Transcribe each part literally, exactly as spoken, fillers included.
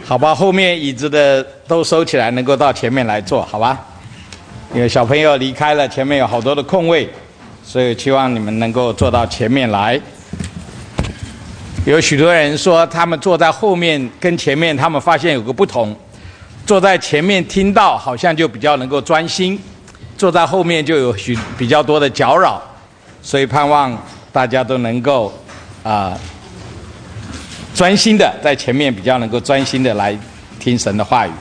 好吧，后面椅子的都收起来，能够到前面来坐，好吧？因为小朋友离开了，前面有好多的空位，所以期望你们能够坐到前面来。有许多人说，他们坐在后面跟前面，他们发现有个不同，坐在前面听到好像就比较能够专心，坐在后面就有许比较多的搅扰，所以盼望大家都能够啊、呃、专心的在前面，比较能够专心的来听神的话语。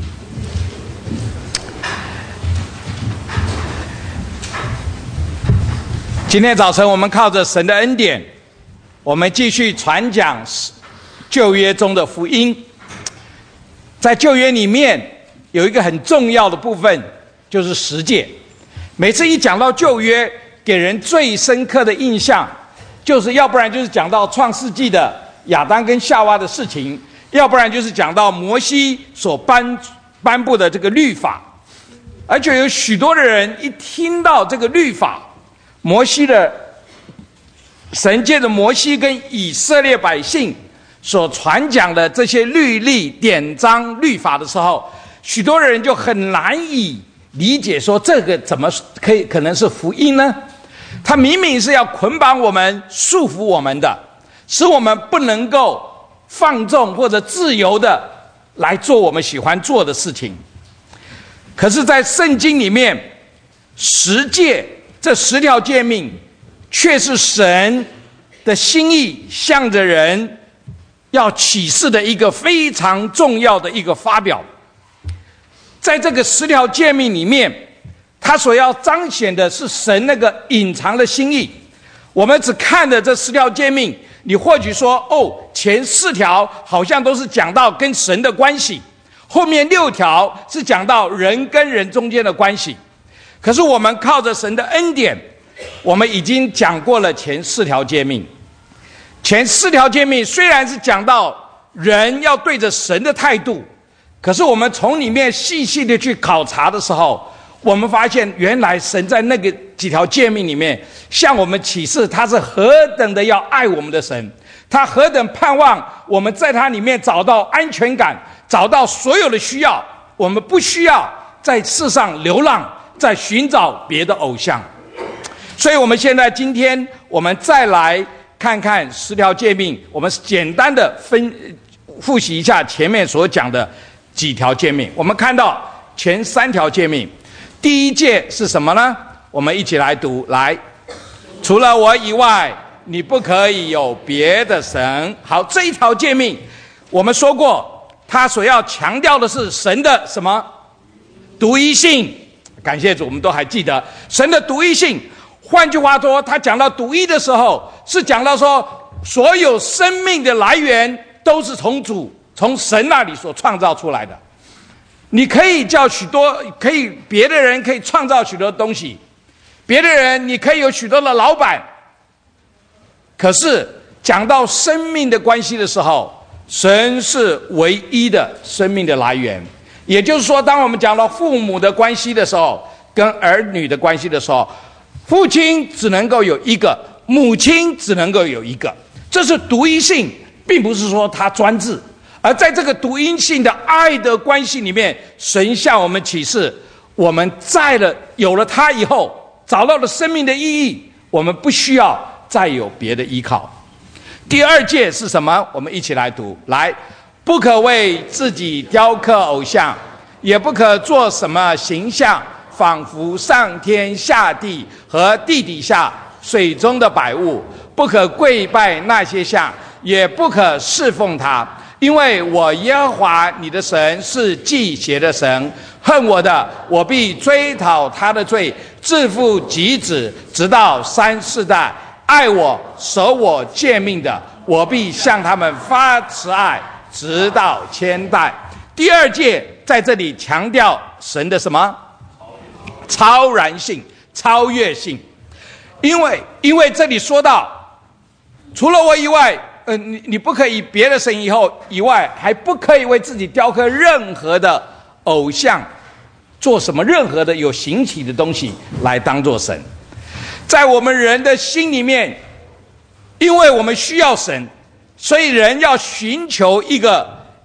今天早晨我们靠着神的恩典，我们继续传讲旧约中的福音。在旧约里面有一个很重要的部分，就是十诫。每次一讲到旧约，给人最深刻的印象就是要不然就是讲到创世纪的亚当跟夏娃的事情，要不然就是讲到摩西所颁颁布的这个律法。而且有许多的人一听到这个律法，摩西的神借着摩西跟以色列百姓所传讲的这些律例典章律法的时候，许多人就很难以理解，说这个怎么可以可能是福音呢？它明明是要捆绑我们、束缚我们的，使我们不能够放纵或者自由的来做我们喜欢做的事情。可是在圣经里面，十诫这十条诫命却是神的心意，向着人要启示的一个非常重要的一个发表。在这个十条诫命里面，他所要彰显的是神那个隐藏的心意。我们只看的这十条诫命，你或许说，哦，前四条好像都是讲到跟神的关系，后面六条是讲到人跟人中间的关系。可是我们靠着神的恩典，我们已经讲过了前四条诫命。前四条诫命虽然是讲到人要对着神的态度，可是我们从里面细细的去考察的时候，我们发现原来神在那个几条诫命里面向我们启示他是何等的要爱我们的神，他何等盼望我们在他里面找到安全感，找到所有的需要，我们不需要在世上流浪，在寻找别的偶像。所以我们现在今天我们再来看看十条诫命，我们简单的分复习一下前面所讲的几条诫命。我们看到前三条诫命，第一诫是什么呢？我们一起来读，来，除了我以外，你不可以有别的神。好，这一条诫命我们说过，他所要强调的是神的什么？独一性。感谢主，我们都还记得神的独一性。换句话说，他讲到独一的时候，是讲到说所有生命的来源都是从主从神那里所创造出来的。你可以叫许多可以别的人可以创造许多东西，别的人你可以有许多的老板，可是讲到生命的关系的时候，神是唯一的生命的来源。也就是说，当我们讲到父母的关系的时候，跟儿女的关系的时候，父亲只能够有一个，母亲只能够有一个，这是独一性，并不是说他专制。而在这个独一性的爱的关系里面，神向我们启示，我们在了有了他以后，找到了生命的意义，我们不需要再有别的依靠。第二诫是什么？我们一起来读，来，不可为自己雕刻偶像，也不可做什么形象，仿佛上天下地和地底下水中的百物，不可跪拜那些像，也不可侍奉他。因为我耶和华你的神是忌邪的神，恨我的，我必追讨他的罪，自父及子，直到三四代；爱我、守我诫命的，我必向他们发慈爱，直到千代。第二诫在这里强调神的什么？超然性、超越性。因为因为这里说到，除了我以外，呃，你你不可以别的神以后以外，还不可以为自己雕刻任何的偶像，做什么任何的有形体的东西来当作神。在我们人的心里面，因为我们需要神，所以人要寻求一个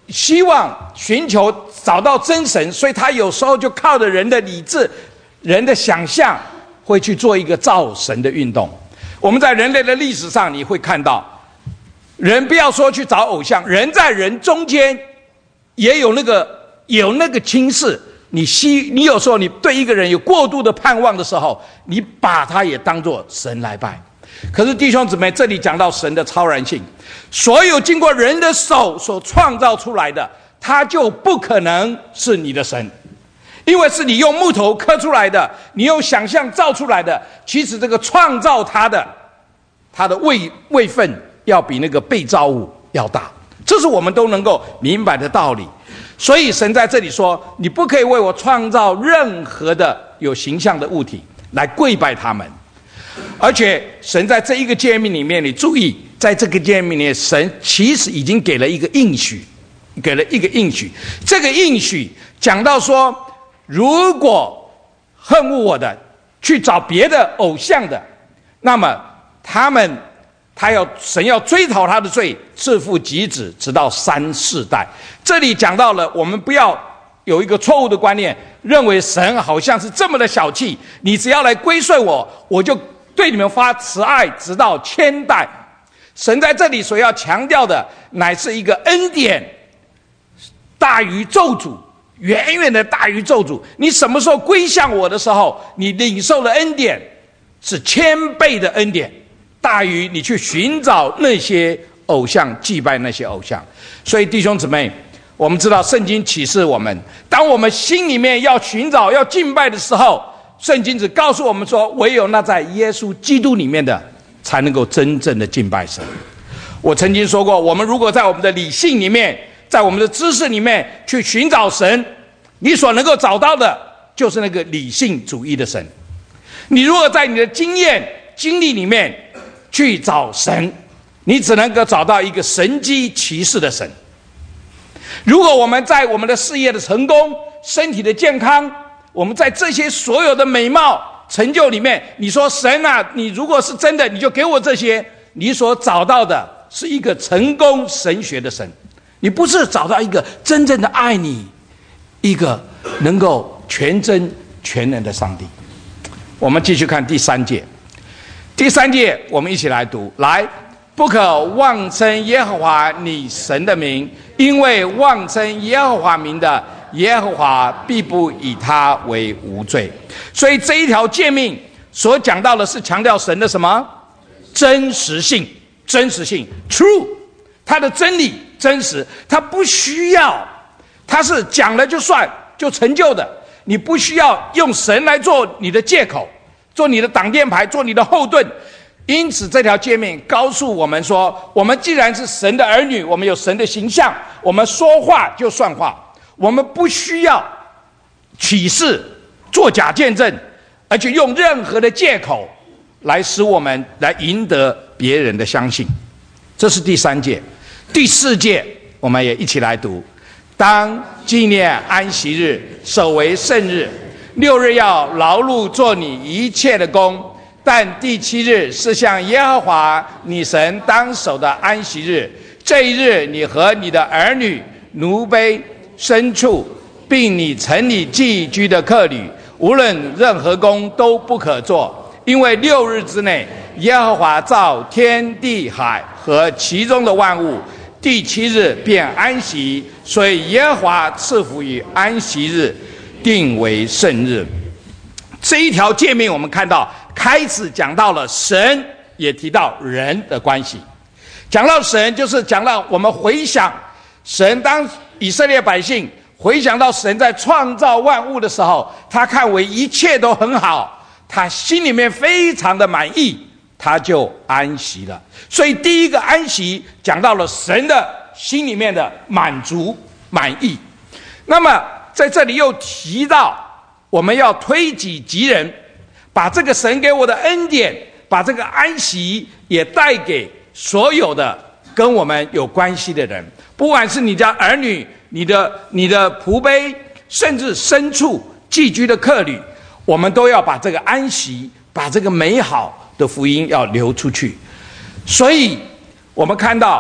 希望寻求找到真神，所以他有时候就靠着人的理智、人的想象，会去做一个造神的运动。我们在人类的历史上，你会看到，人不要说去找偶像，人在人中间也有那个有那个轻视。你希你有时候你对一个人有过度的盼望的时候，你把他也当作神来拜。可是弟兄姊妹，这里讲到神的超然性，所有经过人的手所创造出来的，它就不可能是你的神，因为是你用木头刻出来的，你用想象造出来的。其实这个创造它的，它的位位分要比那个被造物要大，这是我们都能够明白的道理。所以神在这里说，你不可以为我创造任何的有形象的物体来跪拜他们。而且神在这一个诫命里面，你注意，在这个诫命里面，神其实已经给了一个应许，给了一个应许。这个应许讲到说，如果恨恶我的，去找别的偶像的，那么他们他要神要追讨他的罪，自负及子，直到三世代。这里讲到了，我们不要有一个错误的观念，认为神好像是这么的小气，你只要来归顺我，我就对你们发慈爱，直到千代。神在这里所要强调的，乃是一个恩典大于咒诅，远远的大于咒诅。你什么时候归向我的时候，你领受的恩典是千倍的恩典，大于你去寻找那些偶像，祭拜那些偶像。所以弟兄姊妹，我们知道圣经启示我们，当我们心里面要寻找要敬拜的时候，圣经只告诉我们说，唯有那在耶稣基督里面的才能够真正的敬拜神。我曾经说过，我们如果在我们的理性里面，在我们的知识里面去寻找神，你所能够找到的就是那个理性主义的神。你如果在你的经验经历里面去找神，你只能够找到一个神迹奇事的神。如果我们在我们的事业的成功、身体的健康，我们在这些所有的美貌成就里面，你说神啊，你如果是真的，你就给我这些，你所找到的是一个成功神学的神，你不是找到一个真正的爱你，一个能够全真全能的上帝。我们继续看第三节，第三节我们一起来读，来，不可妄称耶和华你神的名，因为妄称耶和华名的，耶和华必不以他为无罪。所以这一条诫命所讲到的是强调神的什么？真实性，真实性 true， 他的真理真实，他不需要，他是讲了就算就成就的，你不需要用神来做你的借口，做你的挡箭牌，做你的后盾。因此这条诫命告诉我们说，我们既然是神的儿女，我们有神的形象，我们说话就算话，我们不需要起誓做假见证，而且用任何的借口来使我们来赢得别人的相信。这是第三诫。第四诫我们也一起来读，当纪念安息日，守为圣日，六日要劳碌做你一切的工，但第七日是向耶和华你神当守的安息日。这一日，你和你的儿女、奴婢、牲畜，并你城里寄居的客旅，无论任何工都不可做，因为六日之内，耶和华造天地海和其中的万物，第七日便安息，所以耶和华赐福于安息日，定为圣日。这一条诫命我们看到开始讲到了神，也提到人的关系。讲到神，就是讲到我们回想神，当以色列百姓回想到神在创造万物的时候，他看为一切都很好，他心里面非常的满意，他就安息了。所以第一个安息讲到了神的心里面的满足满意。那么在这里又提到我们要推己及人，把这个神给我的恩典，把这个安息也带给所有的跟我们有关系的人，不管是你家儿女、你的你的仆婢，甚至牲畜、寄居的客旅，我们都要把这个安息，把这个美好的福音要流出去。所以我们看到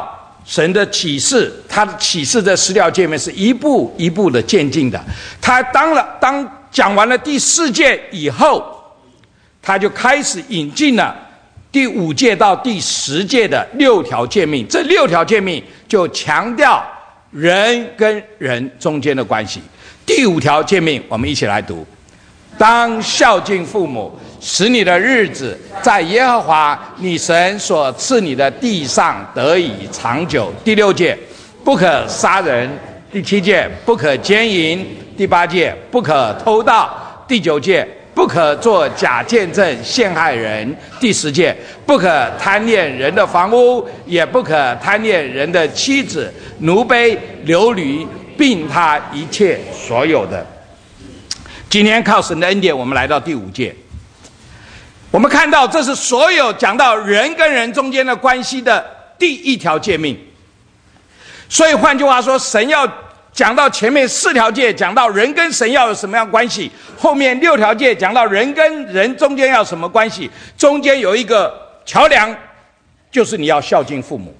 神的启示，他的启示的十条诫命是一步一步的渐进的。他当了当讲完了第四诫以后，他就开始引进了第五诫到第十诫的六条诫命。这六条诫命就强调人跟人中间的关系。第五条诫命，我们一起来读：当孝敬父母，使你的日子在耶和华你神所赐你的地上得以长久。第六诫，不可杀人。第七诫，不可奸淫。第八诫，不可偷盗。第九诫，不可作假见证陷害人。第十诫，不可贪恋人的房屋，也不可贪恋人的妻子、奴婢、流驴，并他一切所有的。今天靠神的恩典，我们来到第五诫。我们看到这是所有讲到人跟人中间的关系的第一条诫命。所以换句话说，神要讲到前面四条诫，讲到人跟神要有什么样关系，后面六条诫讲到人跟人中间要什么关系，中间有一个桥梁，就是你要孝敬父母。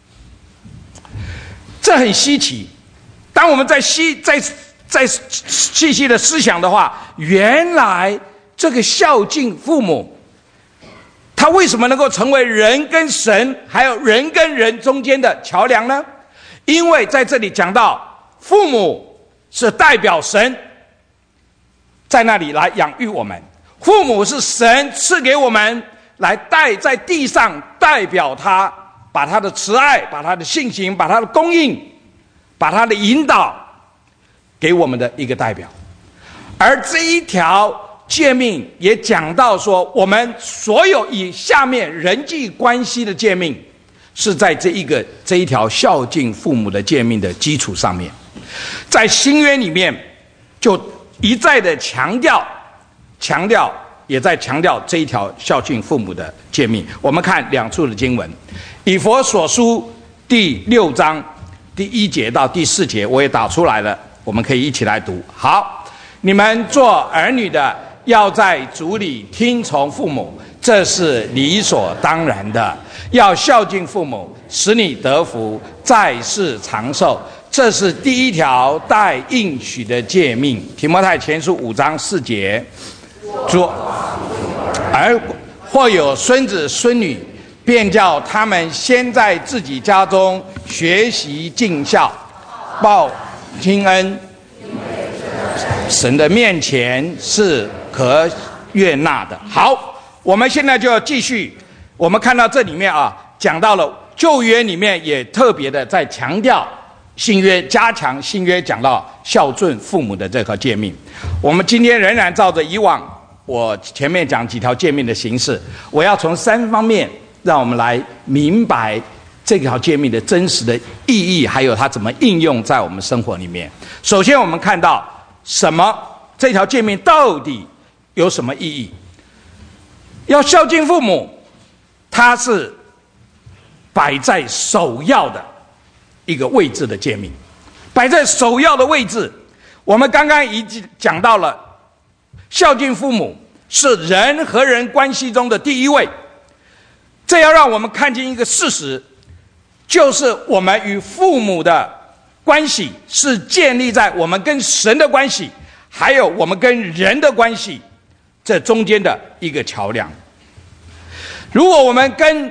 这很稀奇。当我们在细在在细细的思想的话，原来这个孝敬父母，它为什么能够成为人跟神还有人跟人中间的桥梁呢？因为在这里讲到父母是代表神在那里来养育我们，父母是神赐给我们来带在地上，代表他把他的慈爱，把他的信心，把他的供应，把他的引导给我们的一个代表。而这一条诫命也讲到说，我们所有以下面人际关系的诫命是在这一个这一条孝敬父母的诫命的基础上面。在新约里面就一再的强调强调也在强调这一条孝敬父母的诫命。我们看两处的经文，以弗所书第六章第一节到第四节，我也打出来了，我们可以一起来读。好，你们做儿女的要在主里听从父母，这是理所当然的。要孝敬父母，使你得福，在世长寿，这是第一条带应许的诫命。提摩太前书五章四节，主而或有孙子孙女，便叫他们先在自己家中学习尽孝，报亲恩，神的面前是可悦纳的。好，我们现在就要继续。我们看到这里面啊，讲到了旧约里面也特别的在强调新约，加强新约讲到孝顺父母的这个诫命。我们今天仍然照着以往我前面讲几条诫命的形式，我要从三方面让我们来明白这条诫命的真实的意义，还有它怎么应用在我们生活里面。首先我们看到什么这条诫命到底有什么意义。要孝敬父母，它是摆在首要的一个位置的诫命，摆在首要的位置。我们刚刚已经讲到了，孝敬父母是人和人关系中的第一位。这要让我们看见一个事实，就是我们与父母的关系是建立在我们跟神的关系，还有我们跟人的关系这中间的一个桥梁。如果我们跟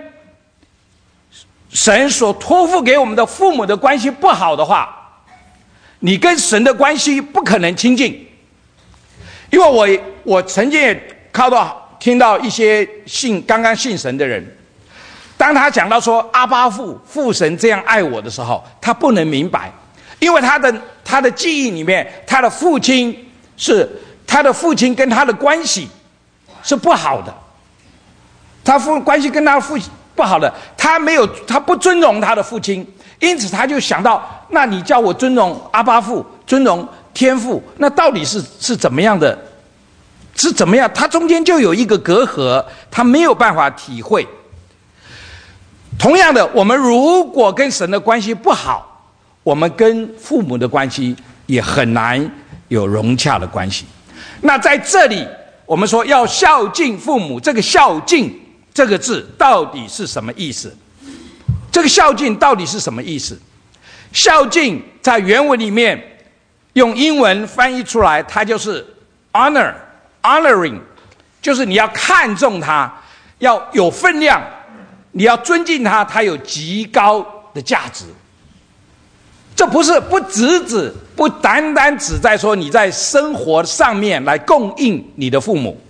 神所托付给我们的父母的关系不好的话，你跟神的关系不可能亲近。因为我我曾经也靠到听到一些信刚刚信神的人，当他讲到说阿爸父父神这样爱我的时候，他不能明白，因为他的他的记忆里面，他的父亲是他的父亲跟他的关系是不好的，他父关系跟他的父亲不好的，他没有他不尊重他的父亲，因此他就想到，那你叫我尊重阿爸父，尊重天父，那到底是是怎么样的？是怎么样？他中间就有一个隔阂，他没有办法体会。同样的，我们如果跟神的关系不好，我们跟父母的关系也很难有融洽的关系。那在这里，我们说要孝敬父母，这个孝敬这个字到底是什么意思？ 这个孝敬到底是什么意思？孝敬在原文里面用英文翻译出来，它就是 honor honoring， 就是你要看重它，要有分量，你要尊敬它，它有极高的价值。这不是不只指不单单只在说你在生活上面来供应你的父母。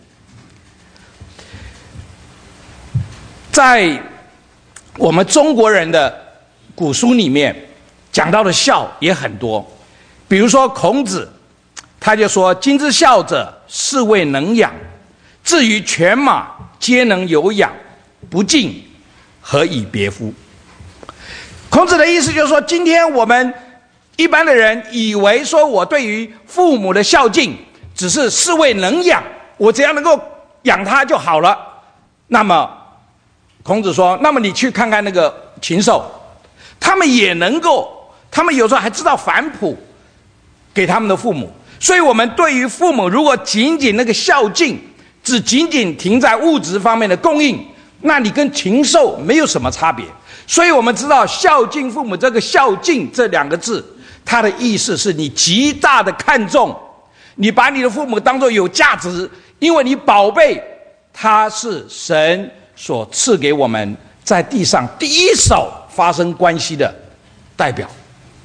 在我们中国人的古书里面讲到的孝也很多，比如说孔子他就说，今之孝者，是谓能养，至于犬马皆能有养，不敬何以别乎？孔子的意思就是说，今天我们一般的人以为说我对于父母的孝敬只是是谓能养，我只要能够养他就好了。那么孔子说，那么你去看看那个禽兽，他们也能够，他们有时候还知道反哺给他们的父母。所以我们对于父母如果仅仅那个孝敬只仅仅停在物质方面的供应，那你跟禽兽没有什么差别。所以我们知道孝敬父母，这个孝敬这两个字，它的意思是你极大的看重，你把你的父母当作有价值，因为你宝贝他是神所赐给我们在地上第一手发生关系的代表。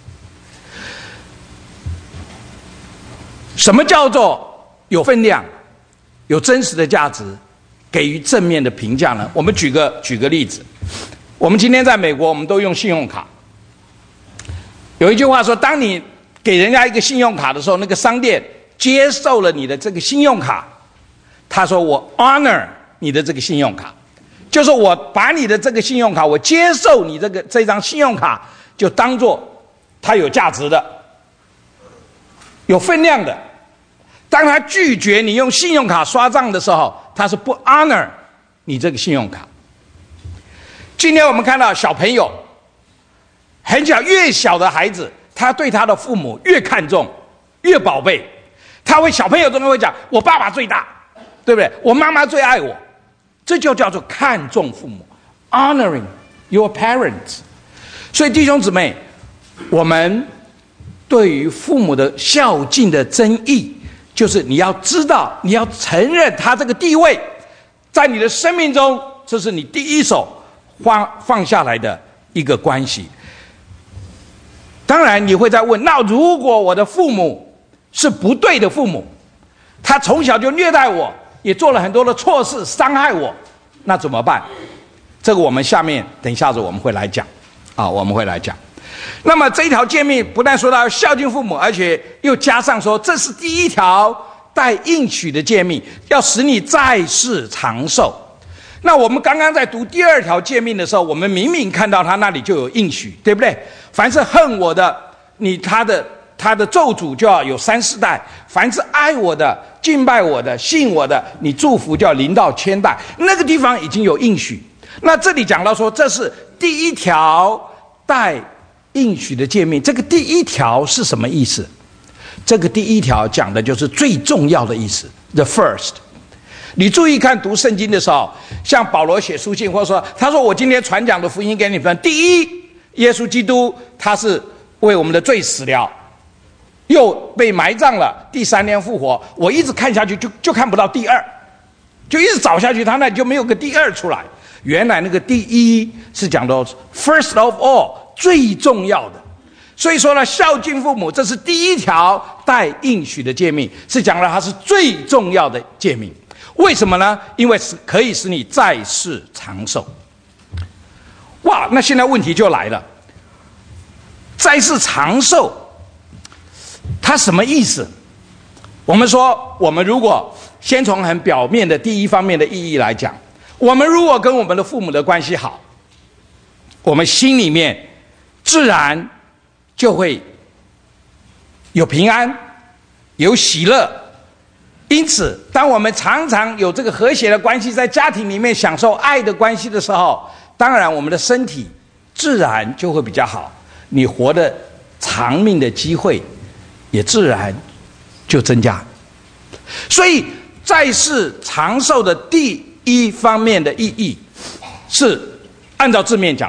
什么叫做有分量、有真实的价值，给予正面的评价呢？我们举个举个例子，我们今天在美国，我们都用信用卡。有一句话说，当你给人家一个信用卡的时候，那个商店接受了你的这个信用卡，他说我 honor 你的这个信用卡，就是我把你的这个信用卡，我接受你这个这张信用卡，就当作它有价值的、有分量的。当他拒绝你用信用卡刷账的时候，他是不 honor 你这个信用卡。今天我们看到小朋友很小，越小的孩子，他对他的父母越看重，越宝贝。他会小朋友中间会讲，我爸爸最大，对不对？我妈妈最爱我。这就叫做看重父母 ，honoring your parents。所以弟兄姊妹，我们对于父母的孝敬的真意，就是你要知道，你要承认他这个地位，在你的生命中，这是你第一手放放下来的一个关系。当然，你会再问，那如果我的父母是不对的父母，他从小就虐待我，也做了很多的错事，伤害我，那怎么办？这个我们下面等一下子我们会来讲，啊，我们会来讲。那么这一条诫命不但说到孝敬父母，而且又加上说，这是第一条带应许的诫命，要使你在世长寿。那我们刚刚在读第二条诫命的时候，我们明明看到他那里就有应许，对不对？凡是恨我的，你他的他的咒诅就要有三四代；凡是爱我的、敬拜我的、信我的，你祝福就要临到千代。那个地方已经有应许。那这里讲到说，这是第一条带应许的诫命。这个第一条是什么意思？这个第一条讲的就是最重要的意思 ，the first。你注意看读圣经的时候，像保罗写书信，或者说他说我今天传讲的福音给你们，第一，耶稣基督他是为我们的罪死了，又被埋葬了，第三天复活。我一直看下去就就看不到第二，就一直找下去，他那就没有个第二出来。原来那个第一是讲到 first of all， 最重要的。所以说呢，孝敬父母，这是第一条带应许的诫命，是讲了它是最重要的诫命。为什么呢？因为是可以使你在世长寿。哇，那现在问题就来了，在世长寿，它什么意思？我们说，我们如果先从很表面的第一方面的意义来讲，我们如果跟我们的父母的关系好，我们心里面自然就会有平安，有喜乐。因此，当我们常常有这个和谐的关系，在家庭里面享受爱的关系的时候，当然我们的身体自然就会比较好，你活得长命的机会也自然就增加。所以在世长寿的第一方面的意义，是按照字面讲的，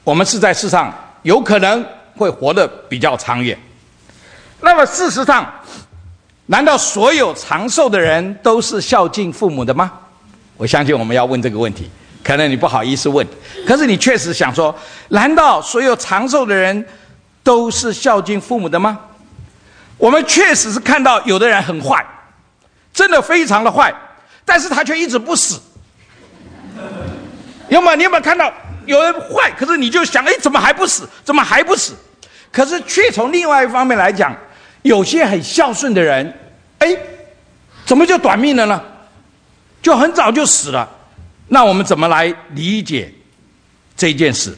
我们是在世上有可能会活得比较长远。那么事实上，难道所有长寿的人都是孝敬父母的吗？我相信我们要问这个问题，可能你不好意思问，可是你确实想说，难道所有长寿的人都是孝敬父母的吗？我们确实是看到有的人很坏，真的非常的坏，但是他却一直不死。有没有？你有没有看到有人坏，可是你就想，哎，怎么还不死？怎么还不死？可是却从另外一方面来讲，有些很孝顺的人，哎，怎么就短命了呢？就很早就死了。那我们怎么来理解这件事？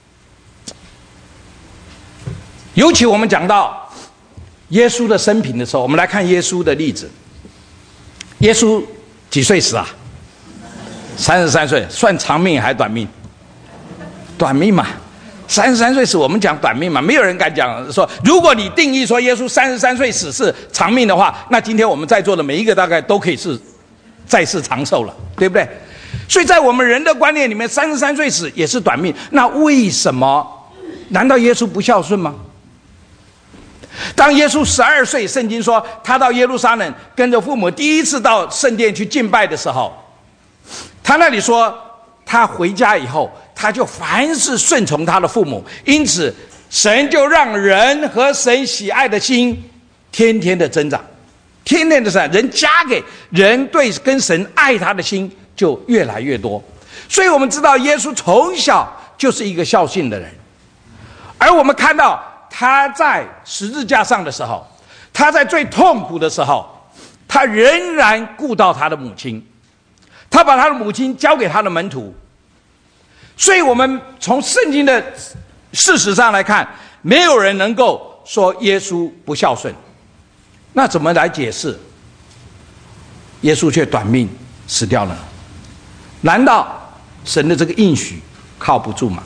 尤其我们讲到耶稣的生平的时候，我们来看耶稣的例子。耶稣几岁死啊？三十三岁，算长命还短命？短命嘛。三十三岁死，我们讲短命嘛，没有人敢讲说，如果你定义说耶稣三十三岁死是长命的话，那今天我们在座的每一个大概都可以是再世长寿了，对不对？所以在我们人的观念里面，三十三岁死也是短命。那为什么？难道耶稣不孝顺吗？当耶稣十二岁，圣经说他到耶路撒冷跟着父母第一次到圣殿去敬拜的时候，他那里说他回家以后，他就凡事顺从他的父母，因此神就让人和神喜爱的心天天的增长，天天的增长，人加给人对跟神爱他的心就越来越多。所以我们知道耶稣从小就是一个孝信的人，而我们看到他在十字架上的时候，他在最痛苦的时候，他仍然顾到他的母亲，他把他的母亲交给他的门徒。所以我们从圣经的事实上来看，没有人能够说耶稣不孝顺。那怎么来解释耶稣却短命死掉了呢？难道神的这个应许靠不住吗？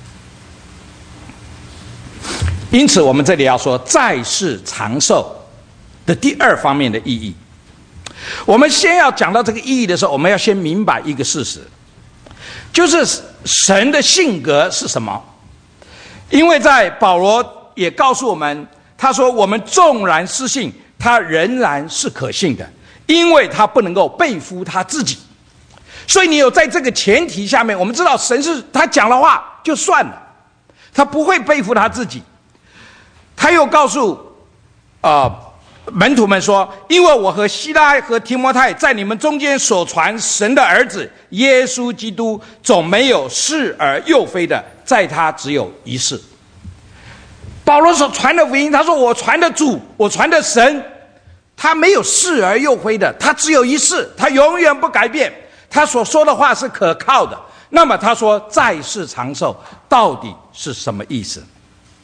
因此我们这里要说在世长寿的第二方面的意义。我们先要讲到这个意义的时候，我们要先明白一个事实，就是神的性格是什么。因为在保罗也告诉我们，他说我们纵然失信，他仍然是可信的，因为他不能够背负他自己。所以你有在这个前提下面，我们知道神是他讲的话就算了，他不会背负他自己。他又告诉啊、呃、门徒们说，因为我和希拉和提摩太在你们中间所传神的儿子耶稣基督，总没有是而又非的，在他只有一是。保罗所传的福音，他说我传的主，我传的神，他没有是而又非的，他只有一是，他永远不改变，他所说的话是可靠的。那么他说在世长寿到底是什么意思？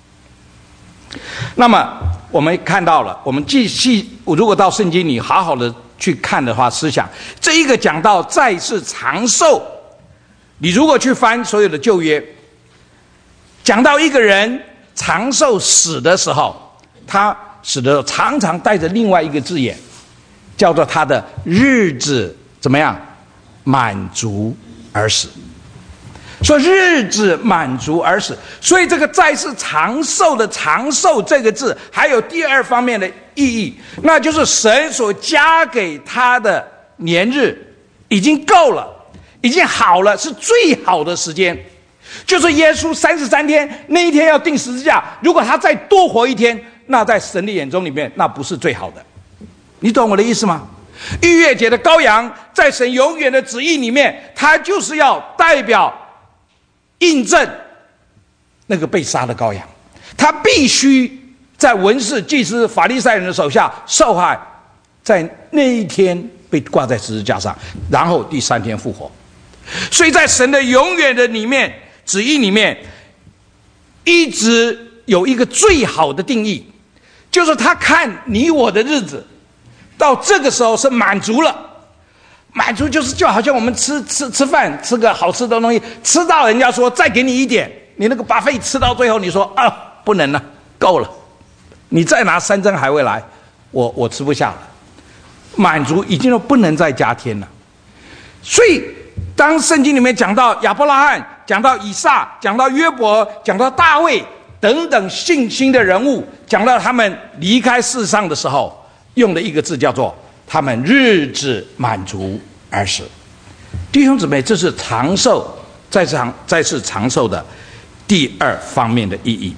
那么我们看到了，我们继续如果到圣经里好好的去看的话，思想这一个讲到在世长寿，你如果去翻所有的旧约，讲到一个人长寿死的时候，他死的常常带着另外一个字眼，叫做他的日子怎么样满足而死。说日子满足而死，所以这个在世长寿的长寿这个字还有第二方面的意义，那就是神所加给他的年日已经够了，已经好了，是最好的时间。就是耶稣三十三天那一天要钉十字架，如果他再多活一天，那在神的眼中里面那不是最好的。你懂我的意思吗？逾越节的羔羊在神永远的旨意里面，他就是要代表印证那个被杀的羔羊，他必须在文士、祭司、法利赛人的手下受害，在那一天被挂在十字架上，然后第三天复活。所以在神的永远的里面旨意里面，一直有一个最好的定义，就是他看你我的日子到这个时候是满足了。满足就是就好像我们吃吃吃饭，吃个好吃的东西，吃到人家说再给你一点，你那个buffet吃到最后你说啊不能了，够了，你再拿山珍海味来，我我吃不下了。满足已经不能再加添了。所以当圣经里面讲到亚伯拉罕讲到以撒，讲到约伯，讲到大卫等等信心的人物，讲到他们离开世上的时候，用的一个字叫做他们日子满足而死。弟兄姊妹，这是长寿再长再次长寿的第二方面的意义。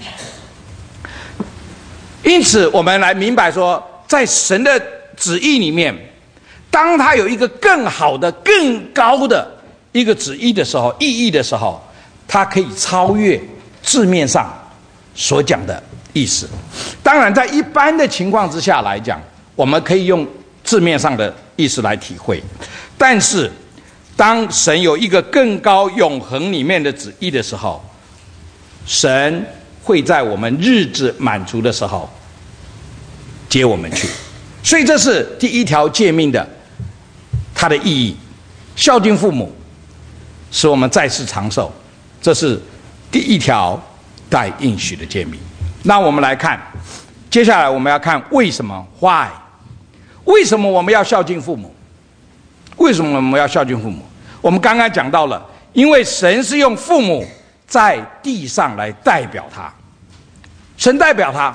因此我们来明白说，在神的旨意里面，当他有一个更好的更高的一个旨意的时候，意义的时候，他可以超越字面上所讲的意思。当然在一般的情况之下来讲，我们可以用字面上的意思来体会，但是当神有一个更高永恒里面的旨意的时候，神会在我们日子满足的时候接我们去。所以这是第一条诫命的它的意义，孝敬父母使我们在世长寿，这是第一条带应许的诫命。那我们来看，接下来我们要看为什么 why 为什么我们要孝敬父母？为什么我们要孝敬父母？我们刚刚讲到了，因为神是用父母在地上来代表他，神代表他。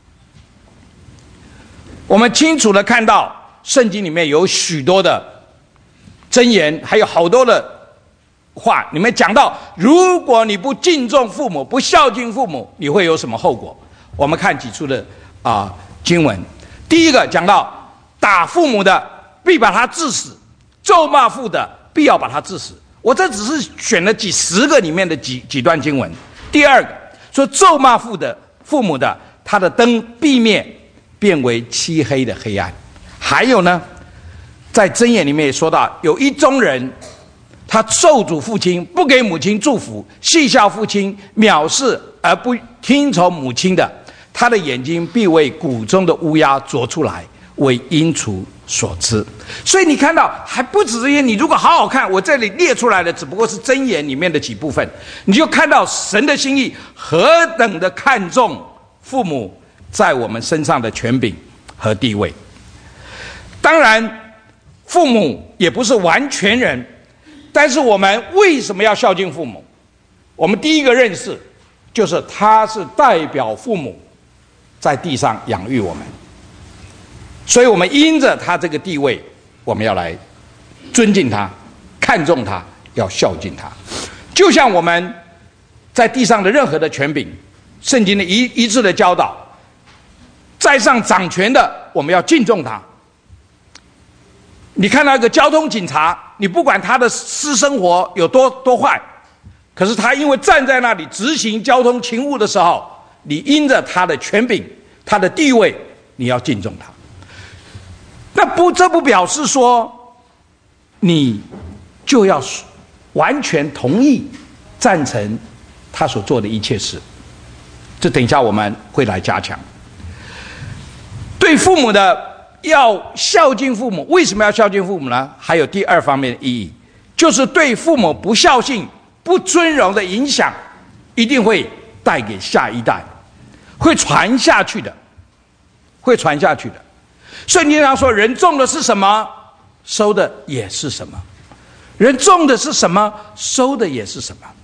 我们清楚的看到圣经里面有许多的箴言，还有好多的话里面讲到，如果你不敬重父母，不孝敬父母，你会有什么后果？我们看几处的啊、呃、经文。第一个讲到，打父母的必把他治死，咒骂父的必要把他治死。我这只是选了几十个里面的几几段经文。第二个说，咒骂父的父母的，他的灯必灭，变为漆黑的黑暗。还有呢，在箴言里面也说到，有一宗人，他咒诅父亲，不给母亲祝福，戏笑父亲，藐视而不听从母亲的，他的眼睛必为谷中的乌鸦啄出来，为鹰雏所吃。所以你看到还不止这些，你如果好好看，我这里列出来的只不过是箴言里面的几部分，你就看到神的心意何等的看重父母在我们身上的权柄和地位。当然父母也不是完全人，但是我们为什么要孝敬父母？我们第一个认识就是他是代表父母在地上养育我们，所以我们因着他这个地位，我们要来尊敬他，看重他，要孝敬他。就像我们在地上的任何的权柄，圣经的一一致的教导，在上掌权的我们要敬重他。你看到一个交通警察，你不管他的私生活有多多坏，可是他因为站在那里执行交通勤务的时候，你因着他的权柄，他的地位，你要敬重他。那不，这不表示说你就要完全同意赞成他所做的一切事，这等一下我们会来加强。对父母的要孝敬父母，为什么要孝敬父母呢？还有第二方面的意义，就是对父母不孝敬、不尊荣的影响，一定会带给下一代，会传下去的，会传下去的。圣经上说，人种的是什么，收的也是什么；人种的是什么，收的也是什么。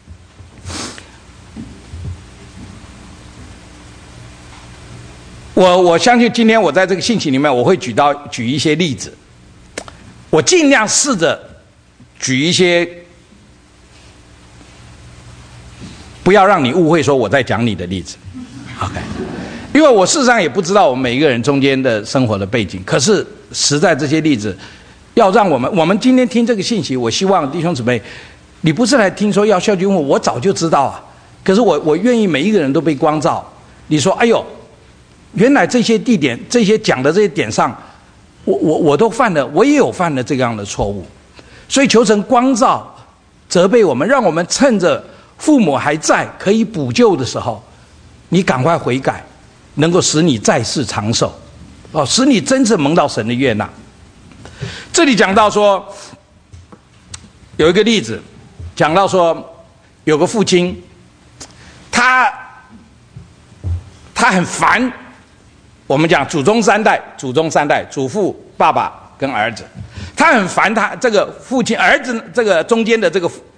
我我相信今天我在这个信息里面，我会举到举一些例子，我尽量试着举一些，不要让你误会说我在讲你的例子 ，OK？ 因为我事实上也不知道我们每一个人中间的生活的背景，可是实在这些例子，要让我们我们今天听这个信息，我希望弟兄姊妹，你不是来听说要孝敬父母，我早就知道啊，可是我我愿意每一个人都被光照。你说，哎呦，原来这些地点、这些讲的这些点上，我我我都犯了，我也有犯了这样的错误，所以求神光照、责备我们，让我们趁着父母还在可以补救的时候，你赶快悔改，能够使你在世长寿，哦，使你真正蒙到神的悦纳。这里讲到说，有一个例子，讲到说，有个父亲，他他很烦。我们讲祖宗三代，祖宗三代，祖父、爸爸跟儿子，他很烦他这个父亲儿子这个中间的这个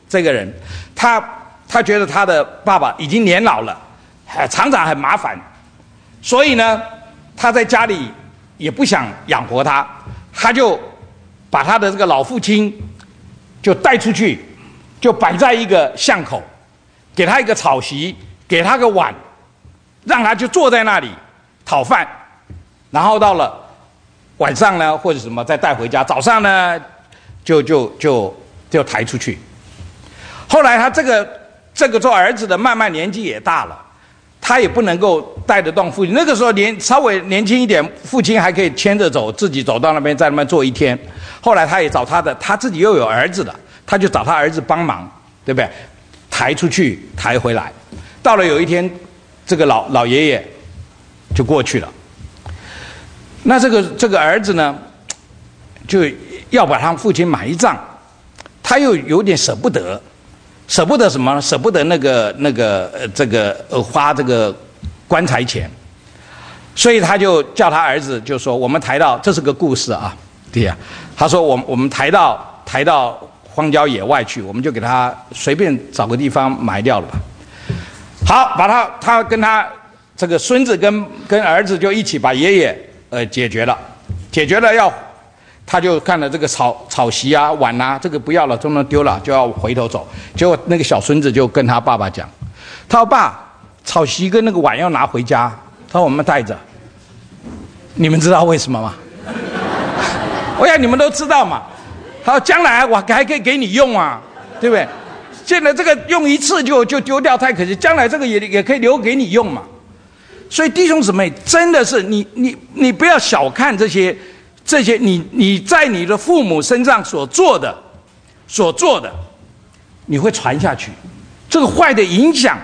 这个人，他他觉得他的爸爸已经年老了，常常很麻烦，所以呢，他在家里也不想养活他，他就把他的这个老父亲就带出去，就摆在一个巷口，给他一个草席，给他个碗，让他就坐在那里讨饭，然后到了晚上呢或者什么再带回家，早上呢就就就就抬出去。后来他这个这个做儿子的慢慢年纪也大了，他也不能够带得动父亲。那个时候年稍微年轻一点，父亲还可以牵着走，自己走到那边，在那边坐一天。后来他也找他的，他自己又有儿子了，他就找他儿子帮忙，对不对？抬出去，抬回来。到了有一天，这个老老爷爷就过去了。那这个这个儿子呢，就要把他父亲埋葬，他又有点舍不得。舍不得什么？舍不得那个那个呃这个呃花这个棺材钱，所以他就叫他儿子就说：“我们抬到，这是个故事啊，对呀、啊。”他说：“我我们抬到抬到荒郊野外去，我们就给他随便找个地方埋掉了吧。”好，把他他跟他这个孙子跟跟儿子就一起把爷爷呃解决了，解决了要。他就看了这个草草席啊、碗啊，这个不要了，通通丢了，就要回头走。结果那个小孙子就跟他爸爸讲：“他说爸，草席跟那个碗要拿回家。”他说：“我们带着。”你们知道为什么吗？我想你们都知道嘛。他说：“将来我还可以给你用啊，对不对？现在这个用一次就就丢掉太可惜，将来这个也也可以留给你用嘛。”所以弟兄姊妹，真的是你你你不要小看这些。这些你你在你的父母身上所做的，所做的，你会传下去，这个坏的影响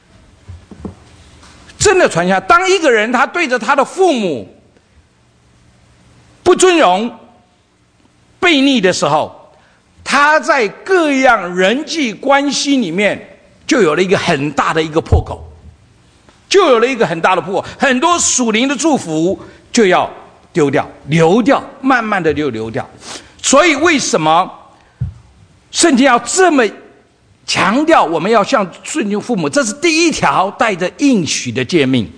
真的传下。当一个人他对着他的父母不尊荣、悖逆的时候，他在各样人际关系里面就有了一个很大的一个破口，就有了一个很大的破口，很多属灵的祝福就要丢掉、流掉，慢慢的就流掉。所以为什么圣经要这么强调我们要向顺从父母？这是第一条带着应许的诫命。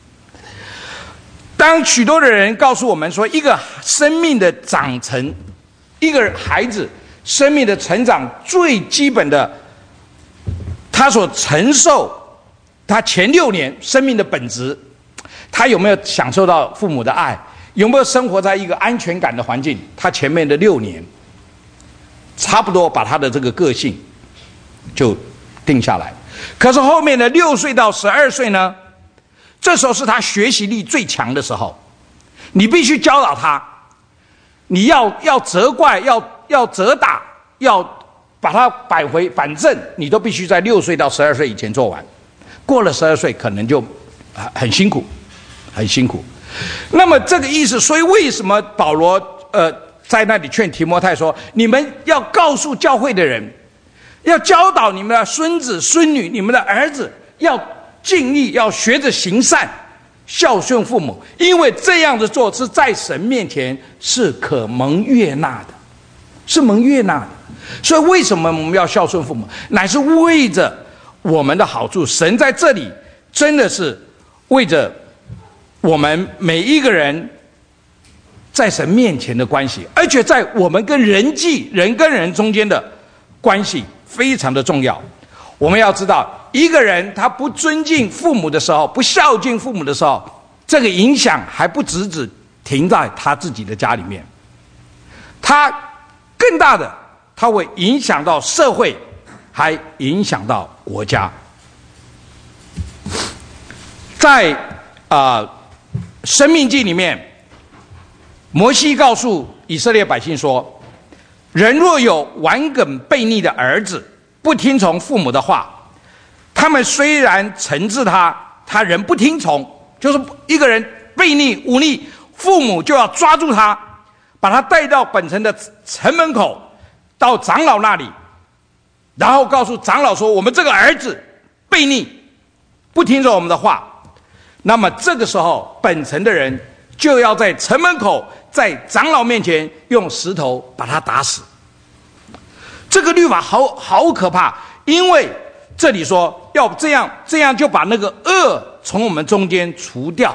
当许多的人告诉我们说，一个生命的长成，一个孩子生命的成长最基本的，他所承受他前六年生命的本质，他有没有享受到父母的爱，有没有生活在一个安全感的环境，他前面的六年差不多把他的这个个性就定下来。可是后面的六岁到十二岁呢，这时候是他学习力最强的时候，你必须教导他，你要要责怪，要要责打，要把他摆回反正你都必须在六岁到十二岁以前做完。过了十二岁可能就很辛苦，很辛苦。那么这个意思，所以为什么保罗呃在那里劝提摩太说，你们要告诉教会的人，要教导你们的孙子孙女，你们的儿子要尽力，要学着行善，孝顺父母，因为这样的做是在神面前是可蒙悦纳的，是蒙悦纳的。所以为什么我们要孝顺父母，乃是为着我们的好处。神在这里真的是为着我们每一个人在神面前的关系，而且在我们跟人际人跟人中间的关系非常的重要。我们要知道，一个人他不尊敬父母的时候，不孝敬父母的时候，这个影响还不只只停在他自己的家里面，他更大的，他会影响到社会，还影响到国家。在啊、呃《申命记》里面，摩西告诉以色列百姓说，人若有顽梗悖逆的儿子，不听从父母的话，他们虽然惩治他，他人不听从，就是一个人悖逆忤逆，父母就要抓住他，把他带到本城的城门口，到长老那里，然后告诉长老说，我们这个儿子悖逆，不听从我们的话。那么这个时候，本城的人就要在城门口，在长老面前用石头把他打死。 这个律法好好可怕，因为这里说要这样，这样就把那个恶从我们中间除掉。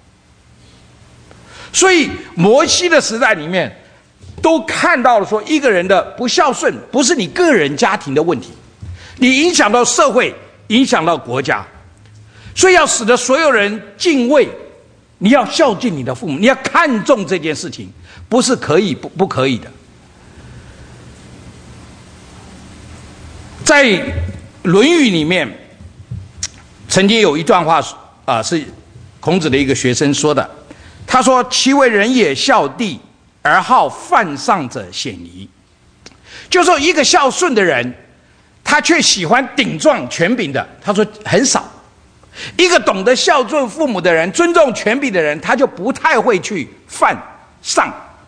所以摩西的时代里面，都看到了说，一个人的不孝顺不是你个人家庭的问题，你影响到社会，影响到国家，所以要使得所有人敬畏，你要孝敬你的父母，你要看重这件事情，不是可以不不可以的。在《论语》里面，曾经有一段话啊、呃，是孔子的一个学生说的。他说：“其为人也，孝弟而好犯上者鲜矣。”就是说，一个孝顺的人，他却喜欢顶撞权柄的，他说很少。一个懂得孝顺父母的人，尊重权柄的人，他就不太会去犯上。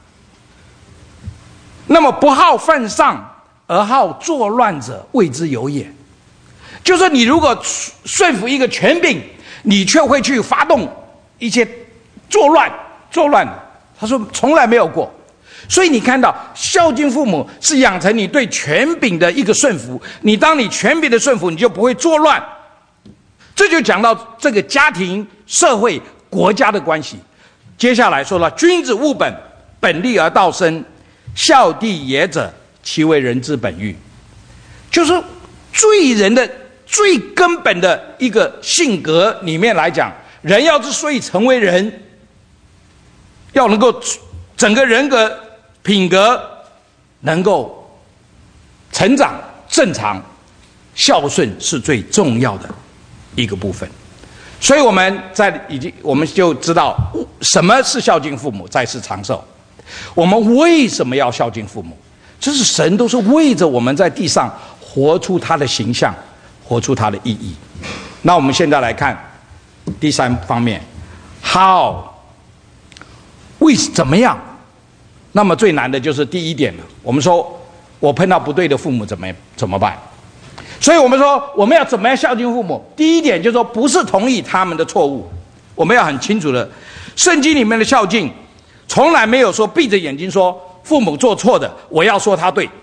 那么不好犯上而好作乱者，谓之有也。就是说，你如果顺服一个权柄，你却会去发动一些作乱，作乱的。他说从来没有过。所以你看到孝敬父母是养成你对权柄的一个顺服。你当你权柄的顺服，你就不会作乱。这就讲到这个家庭、社会、国家的关系。接下来说了，君子务本，本立而道生，孝弟也者，其为人之本欲。就是罪人的最根本的一个性格里面来讲，人要之所以成为人，要能够整个人格品格能够成长正常，孝顺是最重要的一个部分。所以我们在已经我们就知道什么是孝敬父母，在世长寿。我们为什么要孝敬父母？这是神都是为着我们在地上活出他的形象，活出他的意义。那我们现在来看第三方面，好，为怎么样？那么最难的就是第一点了。我们说，我碰到不对的父母怎么怎么办？所以我们说，我们要怎么样孝敬父母？第一点就是说，不是同意他们的错误。我们要很清楚的，圣经里面的孝敬，从来没有说闭着眼睛说父母做错的，我要说他对。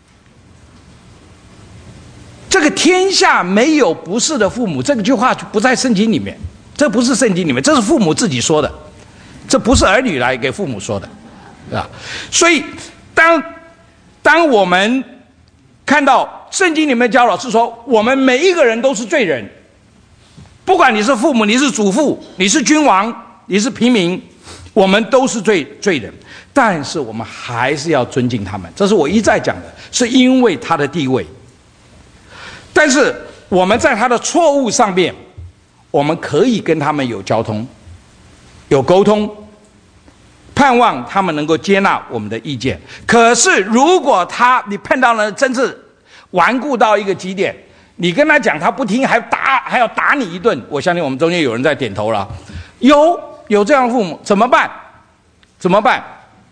这个天下没有不是的父母，这句话不在圣经里面，这不是圣经里面，这是父母自己说的，这不是儿女来给父母说的，啊，所以当当我们看到圣经里面教导是说，我们每一个人都是罪人，不管你是父母，你是祖父，你是君王，你是平民，我们都是罪罪人，但是我们还是要尊敬他们，这是我一再讲的，是因为他的地位。但是我们在他的错误上面，我们可以跟他们有交通，有沟通，盼望他们能够接纳我们的意见。可是如果他你碰到了真是顽固到一个极点，你跟他讲他不听，还打还要打你一顿，我相信我们中间有人在点头了。有有这样的父母怎么办？怎么办？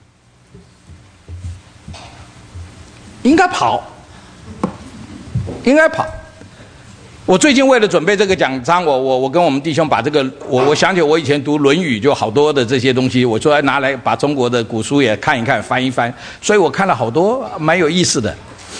应该跑。应该跑。我最近为了准备这个讲章，我我我跟我们弟兄把这个，我我想起我以前读《论语》就好多的这些东西，我说拿来把中国的古书也看一看，翻一翻，所以我看了好多蛮有意思的。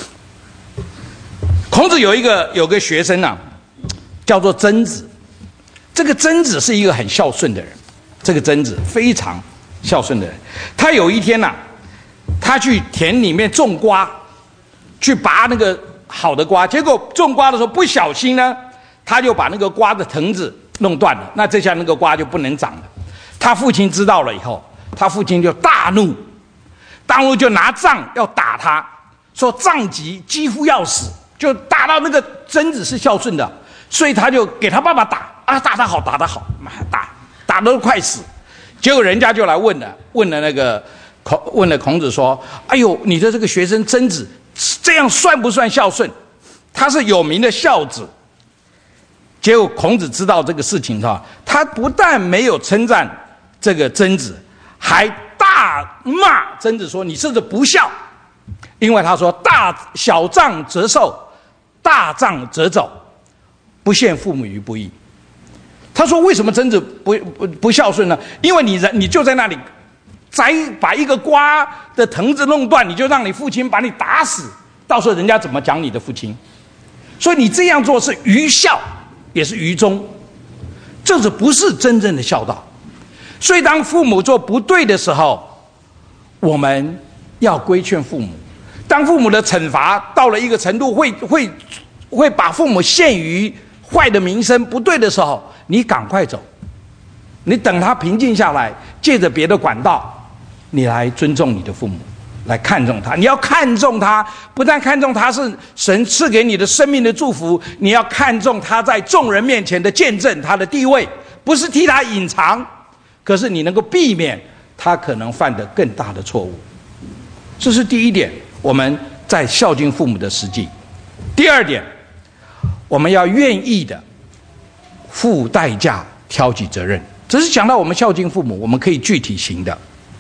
孔子有一个有个学生啊，叫做曾子。这个曾子是一个很孝顺的人，这个曾子非常孝顺的人。他有一天呐、啊，他去田里面种瓜，去拔那个好的瓜，结果种瓜的时候不小心呢，他就把那个瓜的藤子弄断了，那这下那个瓜就不能长了。他父亲知道了以后，他父亲就大怒，大怒就拿杖要打他，说杖击几乎要死，就打到那个曾子是孝顺的，所以他就给他爸爸打啊，打得好，打得好，打打得快死。结果人家就来问了，问了那个孔，问了孔子说：“哎呦，你的这个学生曾子。”这样算不算孝顺？他是有名的孝子。结果孔子知道这个事情是吧？他不但没有称赞这个曾子，还大骂曾子说：“你是不是不孝？”因为他说：“大小杖则受，大杖则走，不陷父母于不义。”他说：“为什么曾子不不不孝顺呢？因为你人你就在那里。”摘把一个瓜的藤子弄断，你就让你父亲把你打死， 到时候人家怎么讲你的父亲？所以你这样做是愚孝，也是愚忠，这是不是真正的孝道？所以当父母做不对的时候，我们要规劝父母。当父母的惩罚到了一个程度，会会会把父母陷于坏的名声不对的时候，你赶快走，你等他平静下来，借着别的管道，你来尊重你的父母，来看重他。你要看重他，不但看重他是神赐给你的生命的祝福，你要看重他在众人面前的见证，他的地位，不是替他隐藏，可是你能够避免他可能犯得更大的错误。这是第一点，我们在孝敬父母的实际。第二点，我们要愿意的付代价，挑起责任。只是讲到我们孝敬父母，我们可以具体行的。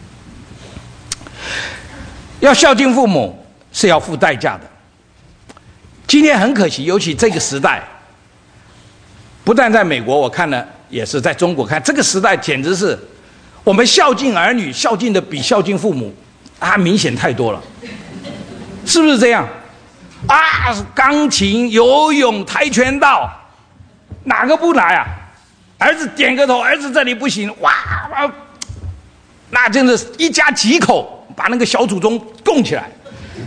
要孝敬父母是要付代价的。今天很可惜，尤其这个时代，不但在美国，我看了也是在中国看，这个时代简直是我们孝敬儿女孝敬的比孝敬父母啊明显太多了，是不是这样？啊，钢琴、游泳、跆拳道，哪个不来啊？儿子点个头，儿子这里不行，哇，那真的是一家几口把那个小祖宗供起来。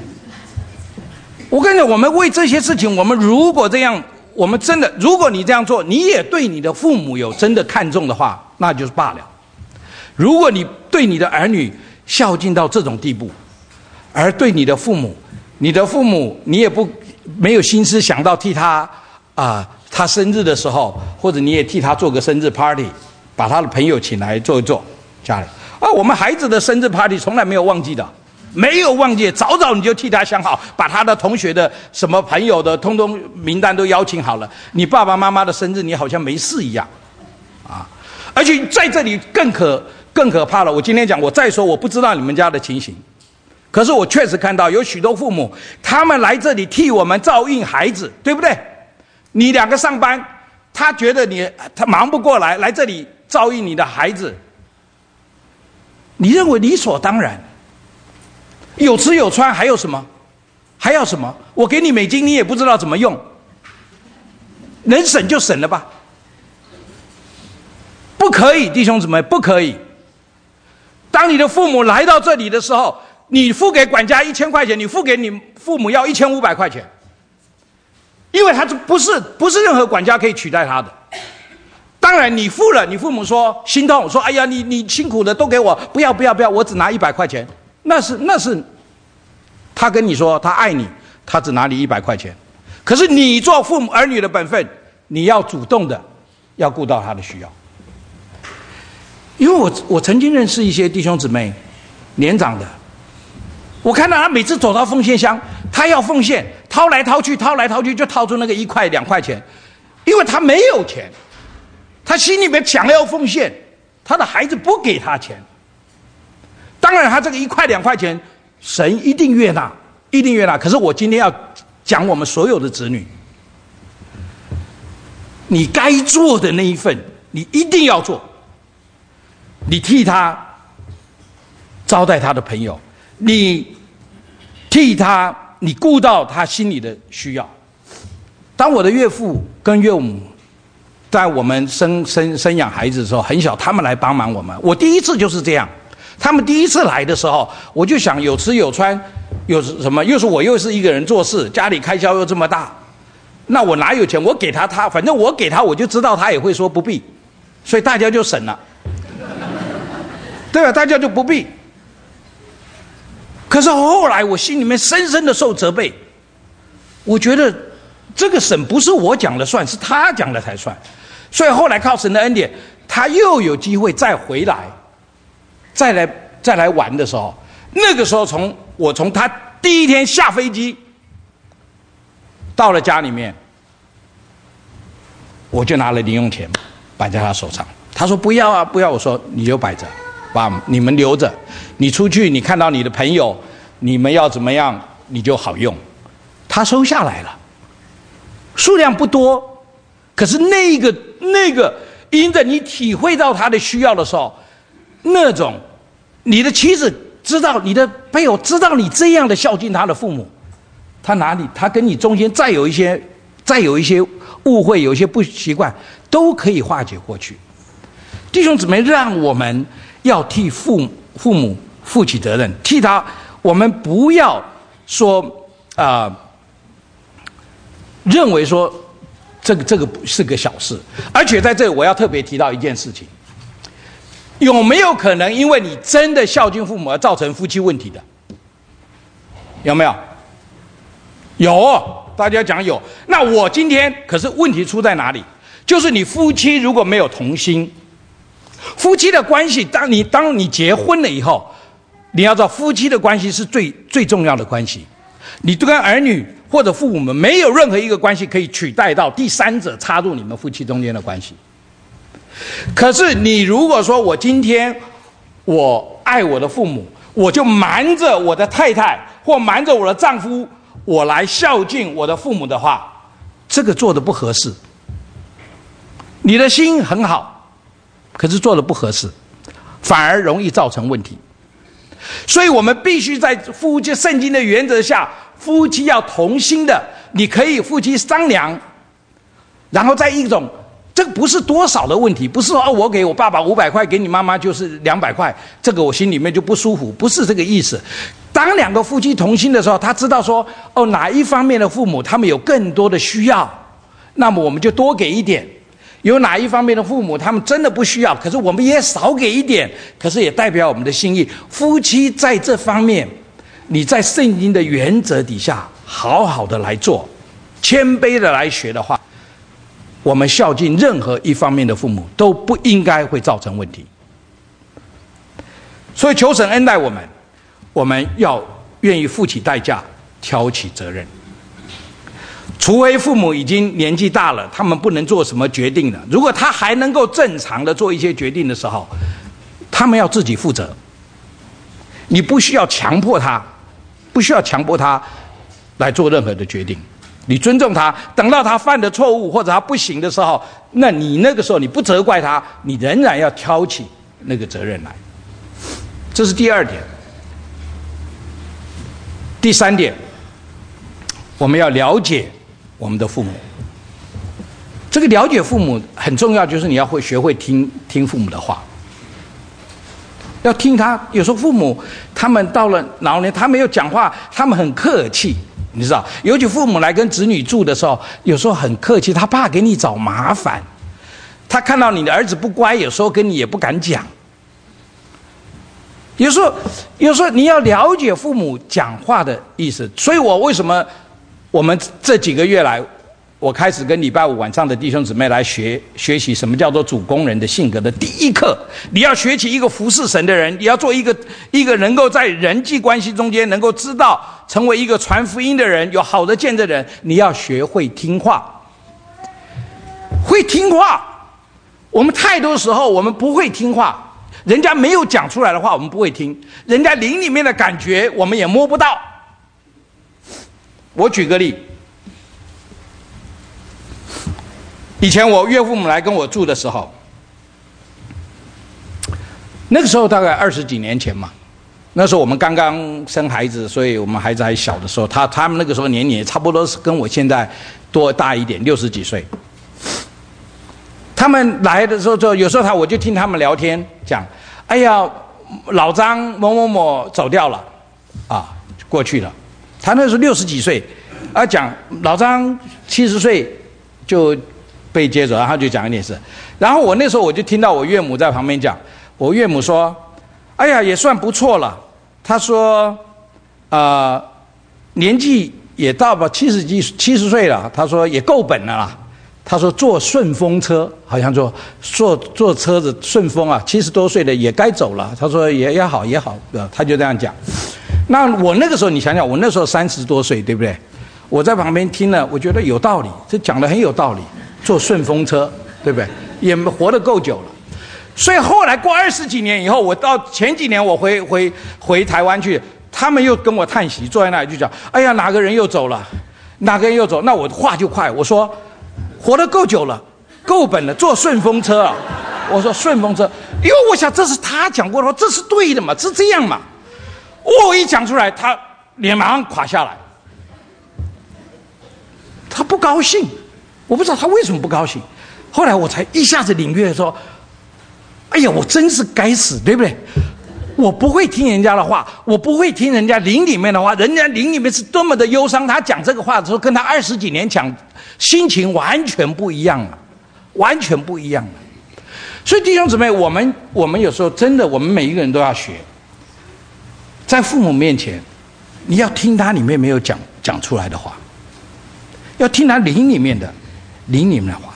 我跟你讲，我们为这些事情，我们如果这样，我们真的，如果你这样做，你也对你的父母有真的看重的话，那就是罢了。如果你对你的儿女孝敬到这种地步，而对你的父母，你的父母你也不没有心思想到替他啊、呃，他生日的时候，或者你也替他做个生日 party， 把他的朋友请来做一做家里啊。我们孩子的生日 party 从来没有忘记的，没有忘记，早早你就替他想好，把他的同学的什么朋友的通通名单都邀请好了。你爸爸妈妈的生日，你好像没事一样啊。而且在这里更可更可怕了。我今天讲，我再说，我不知道你们家的情形。可是我确实看到有许多父母，他们来这里替我们照应孩子，对不对？你两个上班，他觉得你他忙不过来，来这里照应你的孩子，你认为理所当然，有吃有穿，还有什么？还要什么？我给你美金，你也不知道怎么用，能省就省了吧。不可以，弟兄姊妹，不可以。当你的父母来到这里的时候，你付给管家一千块钱，你付给你父母要一千五百块钱，因为他不是不是任何管家可以取代他的。当然你付了，你父母说心痛，说哎呀你你辛苦的都给我，不要不要不要，我只拿一百块钱，那是那是他跟你说他爱你，他只拿你一百块钱。可是你做父母儿女的本分，你要主动的要顾到他的需要。因为我我曾经认识一些弟兄姊妹，年长的，我看到他每次走到奉献箱，他要奉献，掏来掏去，掏来掏去，就掏出那个一块两块钱，因为他没有钱，他心里面想要奉献，他的孩子不给他钱。当然，他这个一块两块钱，神一定悦纳，一定悦纳。可是我今天要讲我们所有的子女，你该做的那一份，你一定要做。你替他招待他的朋友，你替他，你顾到他心里的需要。当我的岳父跟岳母在我们生生生养孩子的时候，很小，他们来帮忙我们。我第一次就是这样，他们第一次来的时候，我就想有吃有穿，有什么？又是我又是一个人做事，家里开销又这么大，那我哪有钱？我给他，他反正我给他，我就知道他也会说不必，所以大家就省了。对吧？大家就不必。可是后来我心里面深深的受责备，我觉得这个省不是我讲了算，是他讲了才算。所以后来靠神的恩典，他又有机会再回来，再来再来玩的时候，那个时候从我从他第一天下飞机到了家里面，我就拿了零用钱摆在他手上。他说不要啊不要，我说你就摆着，把你们留着，你出去你看到你的朋友，你们要怎么样你就好用。他收下来了，数量不多，可是那个那个因着你体会到他的需要的时候，那种你的妻子知道，你的配偶知道你这样的孝敬他的父母， 他哪里他跟你中间再有一些再有一些误会，有一些不习惯，都可以化解过去。弟兄姊妹，让我们要替父父母负起责任，替他，我们不要说啊、呃，认为说这个这个是个小事。而且在这里我要特别提到一件事情，有没有可能因为你真的孝敬父母而造成夫妻问题的？有没有？有，大家讲有。那我今天可是问题出在哪里？就是你夫妻如果没有同心，夫妻的关系，当你当你结婚了以后，你要知道夫妻的关系是最最重要的关系。你跟儿女或者父母们没有任何一个关系可以取代到第三者插入你们夫妻中间的关系。可是你如果说我今天我爱我的父母，我就瞒着我的太太或瞒着我的丈夫，我来孝敬我的父母的话，这个做的不合适。你的心很好，可是做的不合适，反而容易造成问题。所以我们必须在夫妻圣经的原则下，夫妻要同心的。你可以夫妻商量，然后在一种，这个不是多少的问题，不是说哦，我给我爸爸五百块，给你妈妈就是两百块，这个我心里面就不舒服，不是这个意思。当两个夫妻同心的时候，他知道说哦，哪一方面的父母他们有更多的需要，那么我们就多给一点。有哪一方面的父母他们真的不需要，可是我们也少给一点，可是也代表我们的心意。夫妻在这方面，你在圣经的原则底下好好的来做，谦卑的来学的话，我们孝敬任何一方面的父母都不应该会造成问题。所以求神恩待我们，我们要愿意负起代价，挑起责任。除非父母已经年纪大了，他们不能做什么决定了。如果他还能够正常的做一些决定的时候，他们要自己负责。你不需要强迫他，不需要强迫他来做任何的决定。你尊重他，等到他犯的错误或者他不行的时候，那你那个时候你不责怪他，你仍然要挑起那个责任来。这是第二点。第三点，我们要了解我们的父母。这个了解父母很重要，就是你要会学会听听父母的话，要听他。有时候父母他们到了老年，他没有讲话，他们很客气，你知道，尤其父母来跟子女住的时候，有时候很客气，他怕给你找麻烦，他看到你的儿子不乖，有时候跟你也不敢讲。有时候有时候你要了解父母讲话的意思。所以我为什么我们这几个月来，我开始跟礼拜五晚上的弟兄姊妹来学学习什么叫做主工人的性格的第一课。你要学起一个服侍神的人，你要做一个一个能够在人际关系中间能够知道成为一个传福音的人，有好的见证人，你要学会听话。会听话，我们太多时候我们不会听话，人家没有讲出来的话我们不会听，人家灵里面的感觉我们也摸不到。我举个例，以前我岳父母来跟我住的时候，那个时候大概二十几年前嘛，那时候我们刚刚生孩子，所以我们孩子还小的时候，他他们那个时候年龄也差不多是跟我现在多大一点，六十几岁。他们来的时候，就有时候他我就听他们聊天，讲，哎呀，老张某某某走掉了，啊，过去了。他那时候六十几岁，啊，讲老张七十岁就被接走，然后就讲一件事。然后我那时候我就听到我岳母在旁边讲，我岳母说，哎呀，也算不错了。他说，呃，年纪也到吧，七十几七十岁了。他说也够本了啦。他说坐顺风车，好像说坐坐车子顺风啊，七十多岁的也该走了。他说也也好也好，他就这样讲。那我那个时候你想想，我那时候三十多岁，对不对？我在旁边听了，我觉得有道理，这讲得很有道理。坐顺风车，对不对？也活得够久了。所以后来过二十几年以后，我到前几年我回回回台湾去，他们又跟我叹息，坐在那里就讲，哎呀，哪个人又走了，哪个人又走。那我话就快，我说活得够久了，够本了，坐顺风车啊。我说顺风车，因为我想这是他讲过的话，这是对的嘛，是这样嘛。我一讲出来，他脸马上垮下来。 不高兴，我不知道他为什么不高兴。后来我才一下子领略说，哎呀，我真是该死，对不对？我不会听人家的话，我不会听人家灵里面的话，人家灵里面是多么的忧伤，他讲这个话的时候，跟他二十几年讲心情完全不一样了，完全不一样了。所以弟兄姊妹，我们我们有时候真的，我们每一个人都要学，在父母面前，你要听他里面没有讲讲出来的话，要听他灵里面的灵里面的话。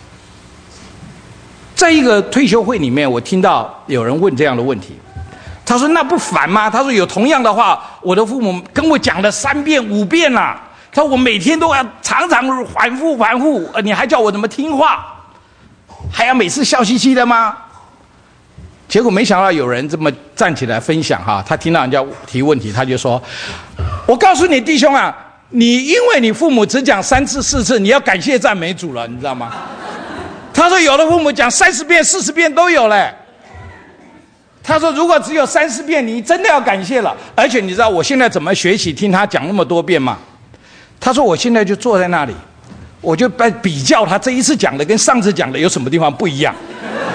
在一个退休会里面，我听到有人问这样的问题，他说：“那不烦吗？”他说：“有同样的话，我的父母跟我讲了三遍五遍了。他说我每天都要常常反复反复，你还叫我怎么听话？还要每次笑嘻嘻的吗？”结果没想到有人这么站起来分享哈，他听到人家提问题，他就说：“我告诉你弟兄啊，你因为你父母只讲三次四次，你要感谢赞美主了，你知道吗？”他说有的父母讲三十遍四十遍都有嘞。他说如果只有三四遍，你真的要感谢了。而且你知道我现在怎么学习听他讲那么多遍吗？他说我现在就坐在那里，我就在比较他这一次讲的跟上次讲的有什么地方不一样。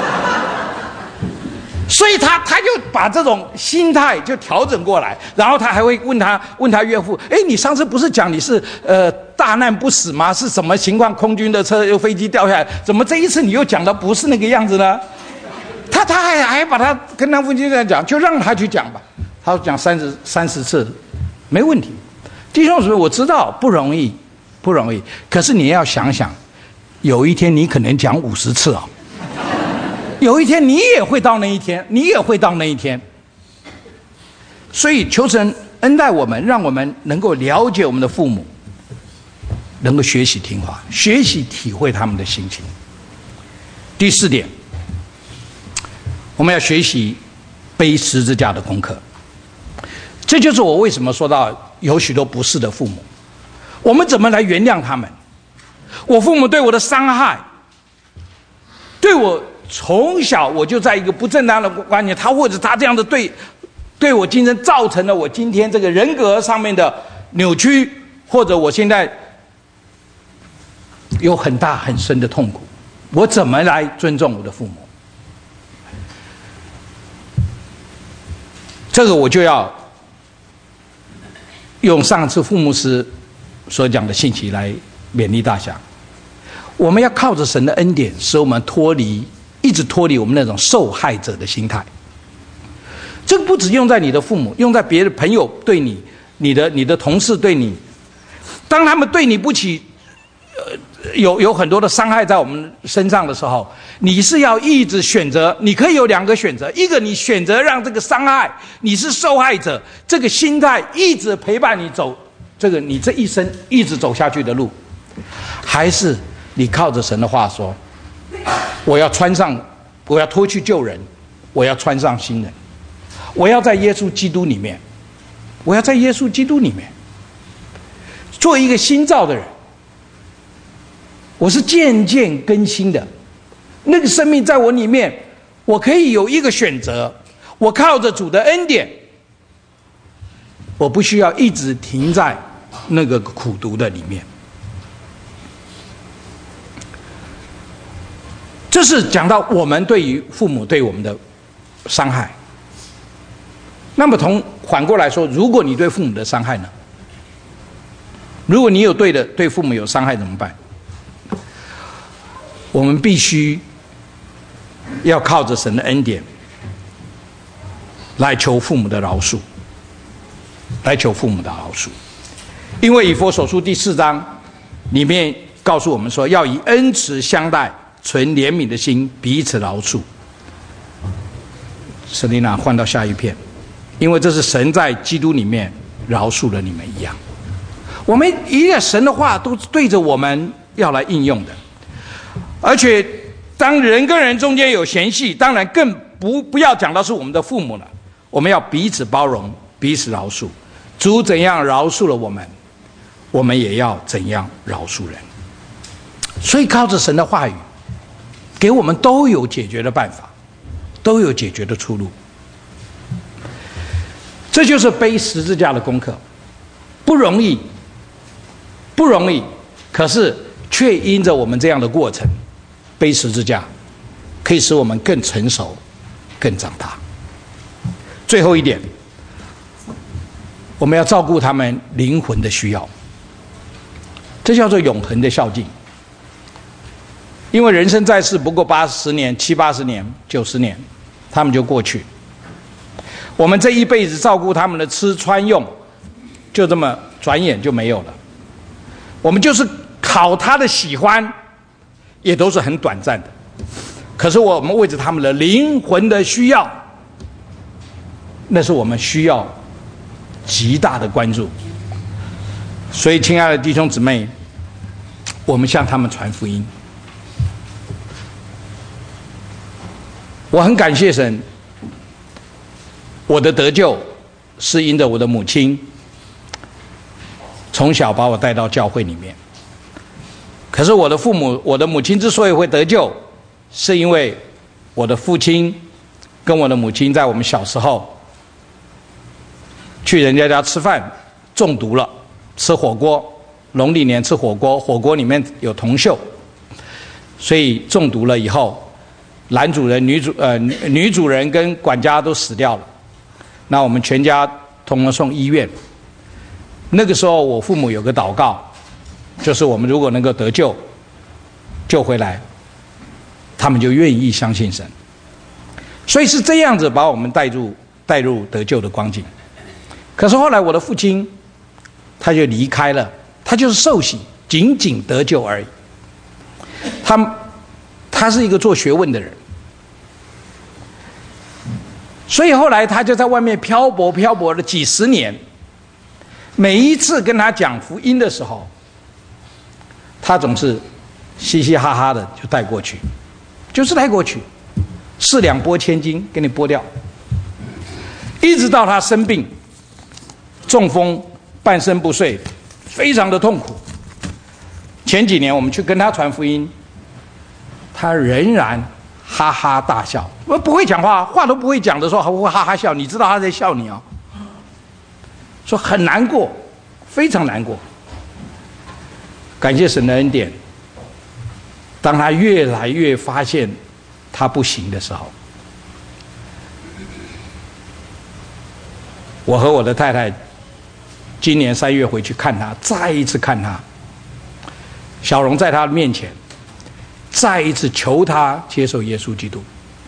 所以他他就把这种心态就调整过来，然后他还会问他问他岳父：“哎，你上次不是讲你是呃大难不死吗？是什么情况？空军的车又飞机掉下来，怎么这一次你又讲的不是那个样子呢？”他他还还把他跟他父亲这样讲，就让他去讲吧。他讲三十三十次，没问题。弟兄姊妹，我知道不容易，不容易。可是你要想想，有一天你可能讲五十次啊。有一天你也会到那一天，你也会到那一天。所以求神恩待我们，让我们能够了解我们的父母，能够学习听话，学习体会他们的心情。第四点，我们要学习背十字架的功课。这就是我为什么说到有许多不是的父母，我们怎么来原谅他们？我父母对我的伤害，对我从小我就在一个不正当的观念，他或者他这样的对对我今生造成了我今天这个人格上面的扭曲，或者我现在有很大很深的痛苦，我怎么来尊重我的父母？这个我就要用上次傅牧师所讲的信息来勉励大家。我们要靠着神的恩典，使我们脱离一直脱离我们那种受害者的心态。这个不只用在你的父母，用在别的朋友对你，你的你的同事对你，当他们对你不起，呃，有有很多的伤害在我们身上的时候，你是要一直选择。你可以有两个选择，一个你选择让这个伤害，你是受害者，这个心态一直陪伴你走这个你这一生一直走下去的路，还是你靠着神的话说，我要穿上，我要脱去旧人，我要穿上新人，我要在耶稣基督里面，我要在耶稣基督里面做一个新造的人。我是渐渐更新的，那个生命在我里面，我可以有一个选择，我靠着主的恩典，我不需要一直停在那个苦毒的里面。这是讲到我们对于父母对我们的伤害。那么从反过来说，如果你对父母的伤害呢？如果你有对的对父母有伤害怎么办？我们必须要靠着神的恩典来求父母的饶恕，来求父母的饶恕。因为以弗所书第四章里面告诉我们说，要以恩慈相待，存怜悯的心，彼此饶恕。瑟琳娜换到下一篇，因为这是神在基督里面饶恕了你们一样。我们一个神的话都对着我们要来应用的。而且当人跟人中间有嫌隙，当然更不不要讲到是我们的父母了。我们要彼此包容，彼此饶恕。主怎样饶恕了我们，我们也要怎样饶恕人。所以靠着神的话语，给我们都有解决的办法，都有解决的出路。这就是背十字架的功课，不容易，不容易。 可是却因着我们这样的过程，背十字架，可以使我们更成熟、更长大。最后一点，我们要照顾他们灵魂的需要，这叫做永恒的孝敬。因为人生在世不过八十年、七八十年、九十年，他们就过去。我们这一辈子照顾他们的吃穿用，就这么转眼就没有了。我们就是讨他的喜欢，也都是很短暂的。可是我们为着他们的灵魂的需要，那是我们需要极大的关注。所以，亲爱的弟兄姊妹，我们向他们传福音。我很感谢神，我的得救是因着我的母亲从小把我带到教会里面。可是我的父母，我的母亲之所以会得救，是因为我的父亲跟我的母亲在我们小时候去人家家吃饭，中毒了，吃火锅，农历年吃火锅，火锅里面有铜锈，所以中毒了以后，男主人、女主呃女主人跟管家都死掉了，那我们全家统统送医院。那个时候我父母有个祷告，就是我们如果能够得救，救回来，他们就愿意相信神。所以是这样子把我们带入带入得救的光景。可是后来我的父亲他就离开了，他就是受洗，仅仅得救而已。他他是一个做学问的人，所以后来他就在外面漂泊漂泊了几十年。每一次跟他讲福音的时候，他总是嘻嘻哈哈的就带过去，就是带过去，四两拨千斤给你拨掉，一直到他生病中风，半身不遂，非常的痛苦。前几年我们去跟他传福音，他仍然哈哈大笑，我不会讲话，话都不会讲的时候还会哈哈笑，你知道他在笑你哦。说很难过，非常难过。感谢神的恩典，当他越来越发现他不行的时候，我和我的太太今年三月回去看他，再一次看他，小荣在他面前再一次求他接受耶稣基督。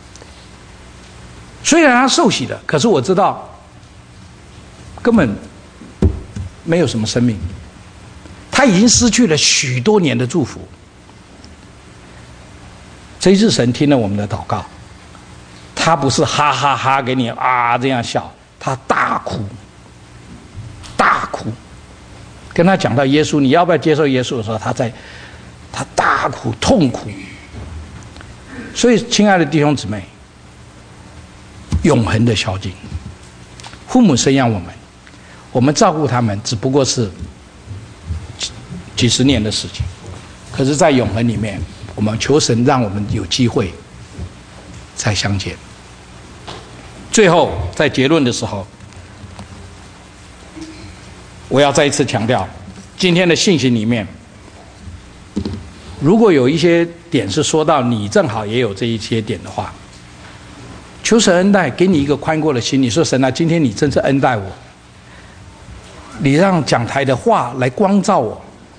虽然他受洗了，可是我知道根本没有什么生命，他已经失去了许多年的祝福。这一次神听了我们的祷告，他不是哈哈哈给你啊这样笑，他大哭大哭，跟他讲到耶稣，你要不要接受耶稣的时候，他在他大哭痛苦。所以亲爱的弟兄姊妹，永恒的孝敬，父母生养我们，我们照顾他们只不过是几十年的事情，可是在永恒里面，我们求神让我们有机会再相见。最后在结论的时候，我要再一次强调，今天的信息里面，如果有一些点是说到你正好也有这一些点的话，求神恩待，给你一个宽阔的心。你说神啊，今天你真是恩待我，你让讲台的话来光照我，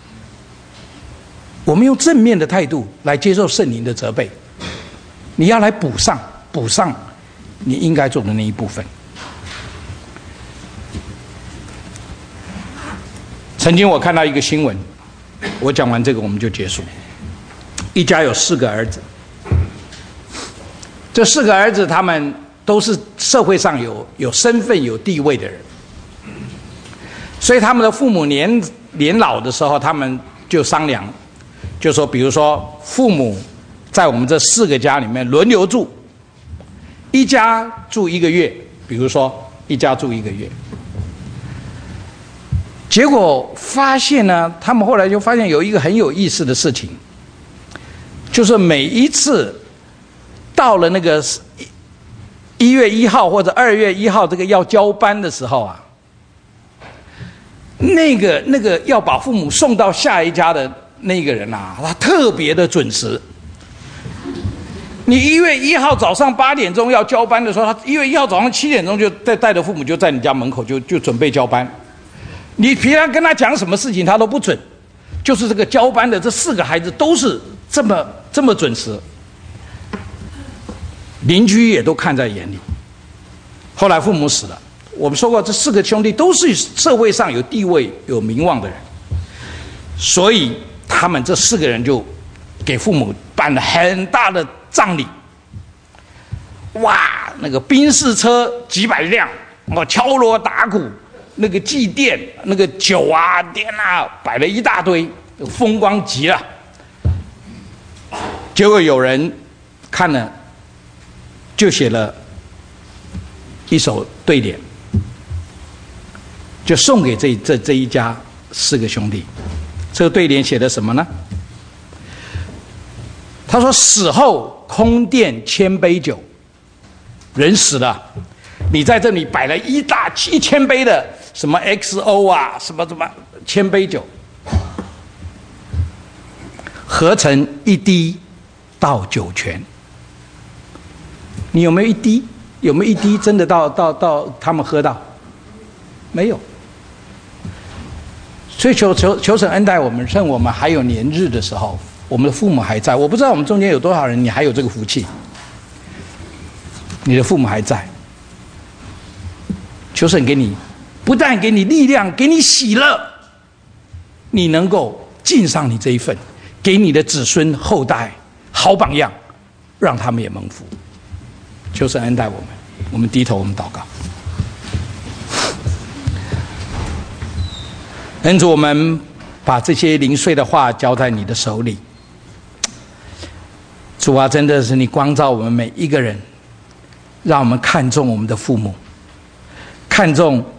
我们用正面的态度来接受圣灵的责备，你要来补上补上你应该做的那一部分。曾经我看到一个新闻，我讲完这个我们就结束。一家有四个儿子，这四个儿子他们都是社会上有有身份有地位的人，所以他们的父母年年老的时候，他们就商量，就说比如说父母在我们这四个家里面轮流住，一家住一个月，比如说一家住一个月。结果发现呢，他们后来就发现有一个很有意思的事情，就是每一次到了那个一月一号或者二月一号这个要交班的时候啊，那个那个要把父母送到下一家的那个人啊，他特别的准时。你一月一号早上八点钟要交班的时候，他一月一号早上七点钟就带带着父母就在你家门口就就准备交班。你平常跟他讲什么事情他都不准，就是这个交班的这四个孩子都是这么这么准时，邻居也都看在眼里。后来父母死了，我们说过这四个兄弟都是社会上有地位有名望的人，所以他们这四个人就给父母办了很大的葬礼。哇，那个宾士车几百辆，哦，敲锣打鼓，那个祭奠，那个酒啊、天啊，摆了一大堆，风光极了。结果有人看了，就写了一首对联，就送给这这这一家四个兄弟。这个对联写的什么呢？他说：“死后空殿千杯酒，人死了，你在这里摆了一大一千杯的什么 X O 啊，什么什么千杯酒，合成一滴到九泉。你有没有一滴？有没有一滴真的到到到他们喝到？没有。所以求求求神恩待我们，趁我们还有年日的时候。”我们的父母还在，我不知道我们中间有多少人，你还有这个福气，你的父母还在，求神给你，不但给你力量，给你喜乐，你能够尽上你这一份，给你的子孙后代好榜样，让他们也蒙福。求神恩待我们，我们低头，我们祷告。恩主，我们把这些零碎的话交在你的手里。主啊，真的是你光照我们每一个人，让我们看重我们的父母，看重